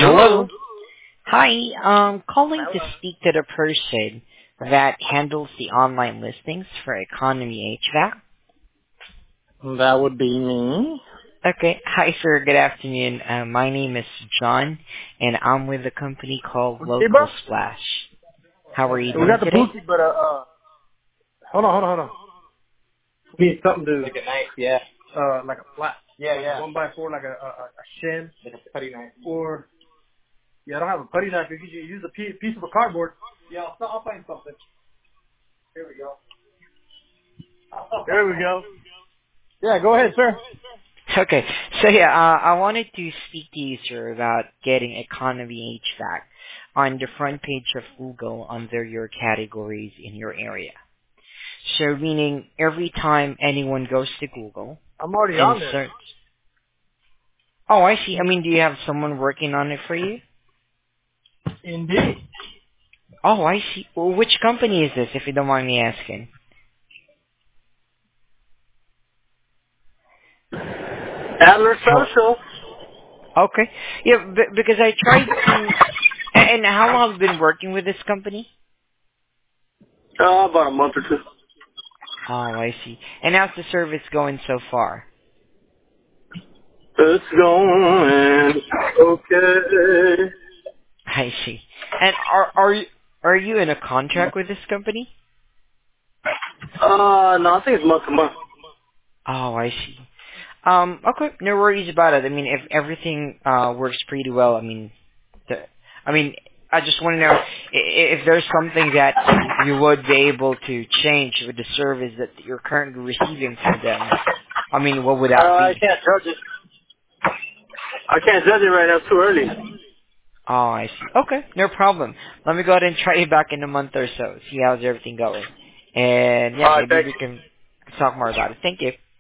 Hello. Hello. Hi, calling to speak to the person that handles the online listings for Economy HVAC. That would be me. Okay. Hi, sir. Good afternoon. My name is John, and I'm with a company called Hey, bro. Local Splash. How are you We doing got the today? bookie, but hold on. We need something to like a knife, yeah. Like a flat. Yeah, like yeah. 1x4, like a shin. Like a putty knife. Or yeah, I don't have a putty knife. You could use a piece of a cardboard. Yeah, I'll find something. Here we go. There we go. Yeah, go ahead, sir. Okay. So yeah, I wanted to speak to you, sir, about getting Economy HVAC on the front page of Google under your categories in your area. So meaning every time anyone goes to Google I'm already and on there. search. Oh, I see. I mean, do you have someone working on it for you? Indeed. Oh, I see. Well, which company is this, if you don't mind me asking? Adler Hello. Social. Okay. Yeah, because I tried to. And how long have you been working with this company? About a month or two. Oh, I see. And how's the service going so far? It's going okay. I see. And are you in a contract with this company? No, I think it's month to month. Oh, I see. Okay, no worries about it. I mean, if everything works pretty well, I mean, I just want to know if there's something that you would be able to change with the service that you're currently receiving from them. I mean, what would that I be? can't judge it. I can't judge it right now. It's too early. Oh, I see. Okay, no problem. Let me go ahead and try it back in a month or so. See how's everything going. And yeah, All right, maybe thank we you. can talk more about it. Thank you.